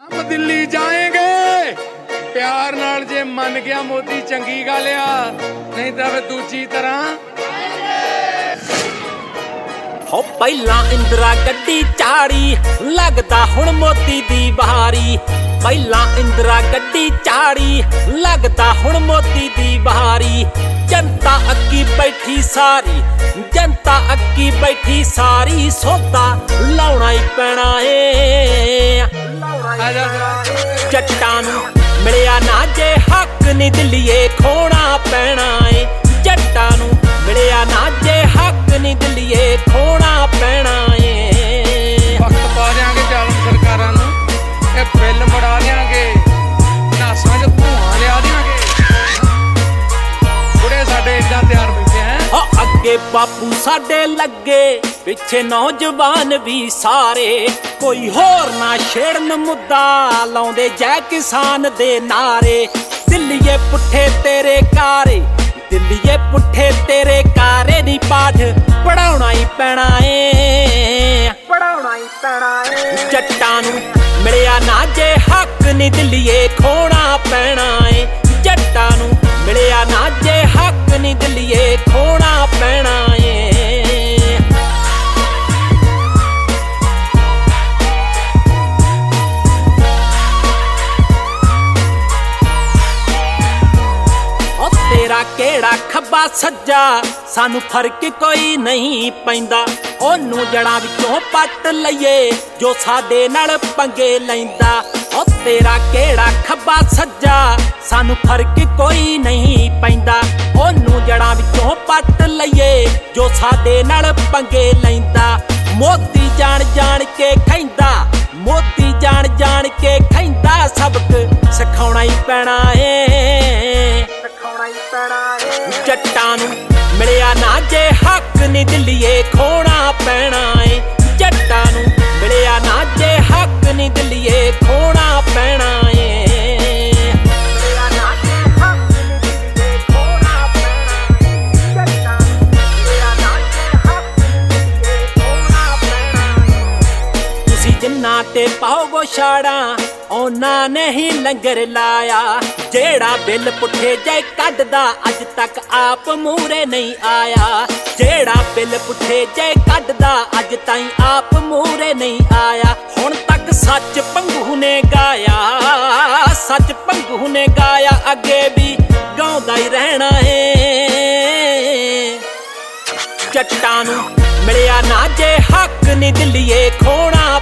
हम दिल्ली जाएंगे प्यार नाल जे मन गया मोदी चंगी गल आ नहीं तो फिर दूजी तरह हो पहला इंदिरा गड्डी चाड़ी लगदा हुण मोदी दी बहारी पहला इंदिरा गड्डी चाड़ी लगदा हुण मोदी दी बहारी जनता अग्गी बैठी सारी जनता अग्गी बैठी सारी सौदा लाउणा ही पैना है जट्टां नूं मिलिया ना जे हक नी दिल्लीए खोना पैना है जट्टां नूं मिलिया ना जे हक नी दिल्लीए खोना पैना है वक्त पा देंगे जालम सरकारां नूं ये बिल मुड़ा देंगे नासां च धुआं लिया देंगे बुढ़े साडे इदां तैयार बैठे हैं अगे बापू साडे लगे पिछे नौजवान भी सारे कोई होर ना छेड़न मुद्दा लाउंदे जै किसान दे नारे दिल्लीए पुट्ठे तेरे कारे दिल्लीए पुट्ठे तेरे कारे नी पाठ पढ़ाउणा ही पैना है पढ़ाउणा ही पैना है जट्टां नूं मिलिया ना जे हक नी दिल्लीए खोना पैना है जट्टां नूं मिलिया ना जे हक नी दिल्लीए खोना पैना है तेरा केड़ा खब्बा सज्जा सानू फर्क कोई नहीं पैंदा ओनू जड़ां विचों पट लईए जो साडे नाल पंगे लैंदा ओ तेरा केड़ा खब्बा सज्जा सानू फर्क कोई नहीं पैंदा ओनू जड़ां विचों पट लईए जो साडे नाल पंगे लैंदा मोदी जान जान के खैंदा मोदी जान जान के खैंदा सबक सिखाउणा ही पैना है जट्टां नूं मिलिया ना जे हक नी दिल्लीए खोना पैना है जट्टां नूं मिलिया ना जे हक नी दिल्लीए खोना पैना है तुसी जिन्ना ते पाओ छाड़ा ओना नहीं लंगर लाया जेड़ा बिल पुट्ठे जे कड्डदा अज तक आप मूरे नहीं आया जेड़ा बिल पुट्ठे जे कड्डदा अज ताईं आप मूरे नहीं आया हुण तक सच भंगू ने गाया सच भंगू ने गाया अगे भी गाउंदा ही रहना है जट्टां नूं मिलिया ना जे हक नी दिल्लीए खोना